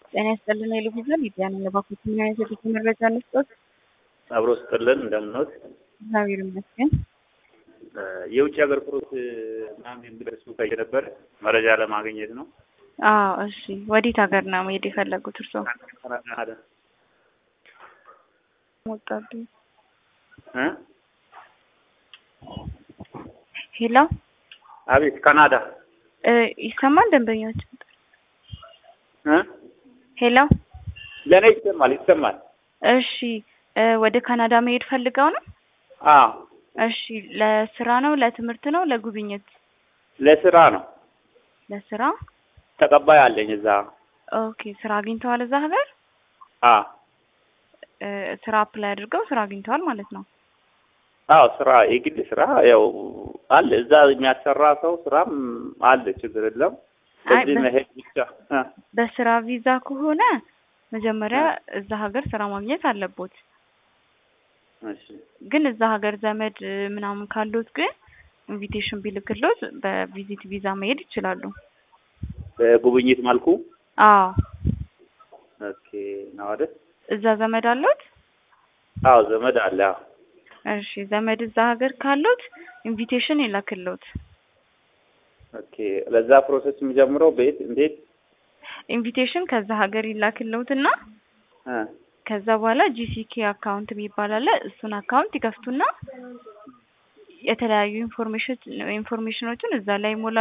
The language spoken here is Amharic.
ጤና ይስጥልን የልጉዘን ይዲያን ለባኩት ምን አይነት የትምህርት መረጃ ነስቶት አብሮ ስጥልን እንደምንወት እግዚአብሔር ይመስገን። የውጭ ሀገር ፕሮት ምናምን የሚደርሱ ከይ ነበር መረጃ ለማግኘት ነው። አዎ እሺ፣ ወዴት ሀገር ነው መሄድ የፈለጉት እርስዎ? ካናዳ ሞጣቢ እ ሄሎ፣ አቤት። ካናዳ ይሰማል ደንበኞች? ሄሎ፣ ለኔ ይሰማል። እሺ፣ ወደ ካናዳ መሄድ ፈልገው ነው? አዎ። እሺ፣ ለስራ ነው ለትምህርት ነው ለጉብኝት? ለስራ ነው። ለስራ ተቀባይ አለኝ እዛ። ኦኬ፣ ስራ አግኝተዋል እዛ ሀገር? አዎ። ስራ አፕላይ አድርገው ስራ አግኝተዋል ማለት ነው? አዎ፣ ስራ የግል ስራ ያው አለ እዛ የሚያሰራ ሰው ስራም አለ፣ ችግር የለም። እዚህ መሄድ ብቻ። በስራ ቪዛ ከሆነ መጀመሪያ እዛ ሀገር ስራ ማግኘት አለቦት። እሺ። ግን እዛ ሀገር ዘመድ ምናምን ካሉት ግን ኢንቪቴሽን ቢልክሎት በቪዚት ቪዛ መሄድ ይችላሉ። በጉብኝት መልኩ? አዎ። ኦኬ ነው አይደል? እዛ ዘመድ አሉት? አዎ ዘመድ አለ። እሺ፣ ዘመድ እዛ ሀገር ካሉት ኢንቪቴሽን ይላክሎት። ኦኬ፣ ለዛ ፕሮሰስ የሚጀምረው እንዴት? ኢንቪቴሽን ከዛ ሀገር ይላክሎትና ከዛ በኋላ ጂሲኬ አካውንት የሚባል አለ። እሱን አካውንት ይከፍቱና የተለያዩ ኢንፎርሜሽኖችን እዛ ላይ ሞላ